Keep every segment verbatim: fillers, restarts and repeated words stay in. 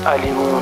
علیمون.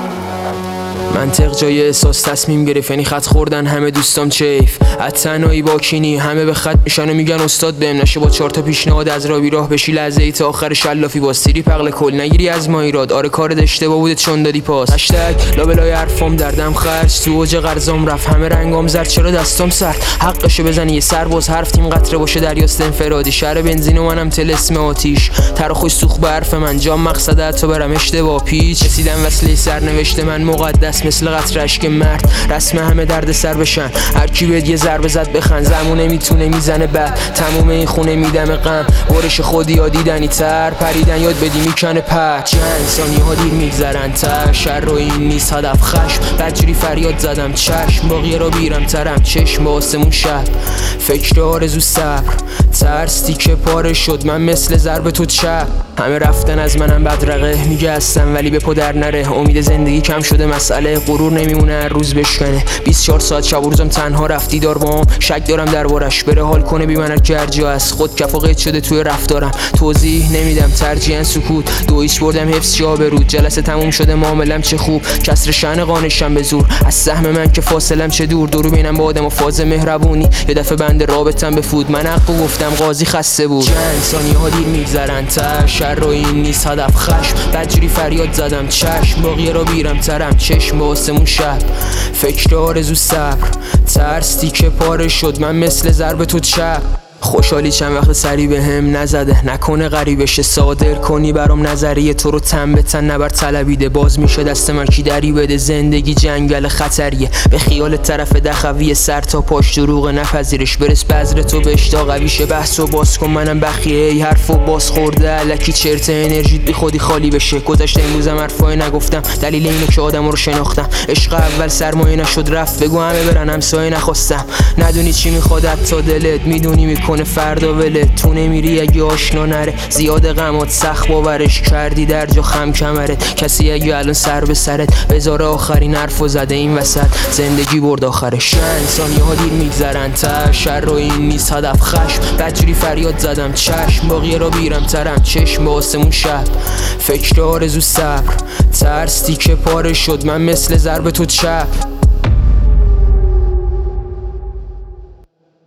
منطق جای احساس تصمیم گرفت، یعنی خط خوردن همه دوستام چیف. از تنهایی با کینی همه به خط میشن و میگن استاد بهم نشه با چهار تا پیشنهاد از راه بیراه بشی لحظه ای تا آخر شلافی باز سیری پغل کل نگیری از ما ایراد. آره کارت اشتباه بوده چون دادی پاس. هشتگ لابلای حرفام دردم خرج تو اوج قرضام رفت همه رنگام زرد چرا دستام سرد. حقشو بزنی یه سرباز حرف تیم قطره باشه دریاست انفرادی. شهر بنزین و منم طلسم آتیش تر خوش سوخت به حرف من جام مقصد تو برم اشتباه پیچ. رسیدم وصله سرنوشت من مقدس مثل قطره اشک مرد رسم همه درد سر بشن. هر کی بهت یه ضربه زد بخند زمونه میتونه میزنه بعد تموم این خونه میدم غم. برش خودی یا دیدنی تر پریدن یاد بدی میکنه پر. چند ثانیه ها دیر میگذرن تر شر رو این نیست هدف خشم. بدجوری فریاد زدم چشم باقیه را بیرم ترم چشم با آسمون شب. فکر آرزو صبر ترس تیکه پاره شد من مثل ضرب تو چپ. همه رفتن از منم بدرقه میگه هستم ولی به پدر نره. امید زندگی کم شده مسئله غرور نمیمونه هر روز بشکنه. بیست و چهار ساعت شب و روزم تنها رفتی دار با هم شک دارم دربارش بره حال کنه بی من هر جا است. خود کف و قید شده توی رفتارم توضیح نمیدم ترجیحاً سکوت. دو ایش بردم حفظ جا به رود جلسه تموم شده معاملم چه خوب کسر شأن قانشم به زور. از سهم من که فاصلم چه دور دورو بینم با آدم و فاز مهربونی. یه دفعه بند رابطم بفود من حقو گفتم قاضی خسته بود. چند ثانیه ها دیر میگذرن تر شر رو این نیست هدف خشم. بدجوری فریاد زدم چشم باقیه را بیرم ترم چشم با آسمون شب. فکر آرزو صبر ترس تیکه پاره شد من مثل ضرب تو چپ. خوشحالی چند وقت سری به هم نزده نکنه غریبشه صادر کنی برام نظریه تو رو تن به تن نبر طلبیده. باز میشه دست من کی دری بده زندگی جنگل خطریه. به خیال طرف دخوی سر تا پاش دروغ نپذیرش برس بذر تو به اشتاق قویشه. بحث و باز کن منم بخیه ای حرف و باز خورده علکی چرت انرژیت بی خودی خالی بشه. گذشته امروزم حرفای نگفتم دلیل اینه که آدم رو شناختم. عشق اول سرمایه نشد رفت بگو همه برن همسایه نخواستم. ندونی چی میخواد تا دلت میدونی میکنه فردا ولت تو نمیری اگه آشنا نره. زیاد غمات سخت باورش کردی در جا خم کمرت. کسی اگه الان سر به سرت بذار آخرین حرفو زده این وسط زندگی برد آخرش. چند ثانیه ها دیر میگذرن تر شر رو این نیست هدف خشم. بدجوری فریاد زدم چشم باقیه را بیرم ترم چشم با آسمون شب. فکر آرزو صبر ترس تیکه پاره شد من مثل ضرب تو چپ.